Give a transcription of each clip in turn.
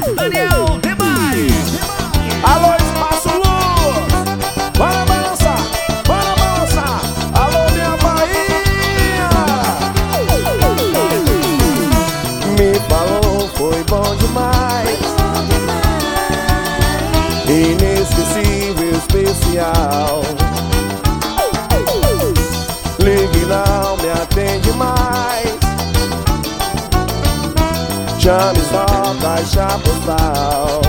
Daniel demais. Alô, Espaço Luz, bora balançar, bora balançar. Alô, minha Bahia. Me falou, foi bom demais, inesquecível, especial. Ligue, não me atende mais, chame só caixa postal.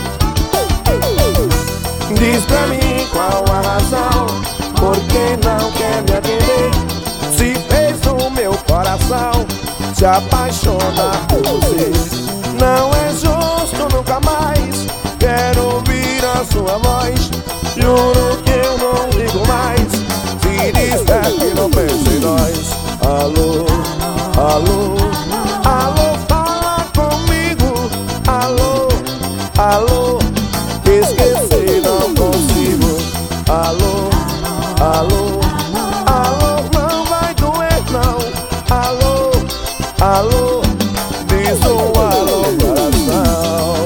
Diz pra mim qual a razão, por que não quer me atender? Se fez o meu coração se apaixona por você. Não é justo, nunca mais quero ouvir a sua voz. Juro que eu não ligo mais se disser que não pensa em nós. Alô, alô, alô, fala comigo. Alô, alô, esquecer não consigo. Alô, alô, alô, não vai doer não. Alô, alô, diz um alô, coração.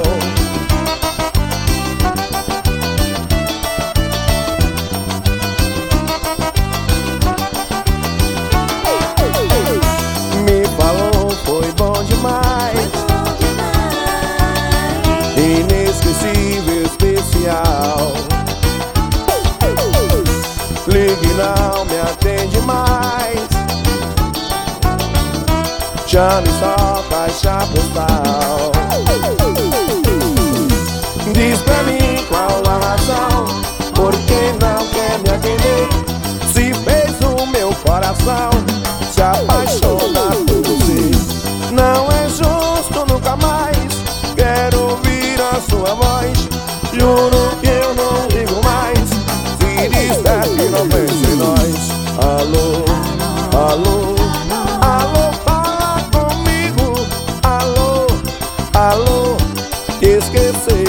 Me falou, foi bom demais, inesquecível, especial. Ligue, não me atende mais, chame só caixa postal. Diz pra mim qual a razão, por que não quer me atender? Se fez o meu coração se apaixona por você. Não é justo, nunca mais quero ouvir a sua voz. Juro que eu não ligo mais se disser que não pensa em nós. Alô, alô, alô, fala comigo. Alô, alô, esquecer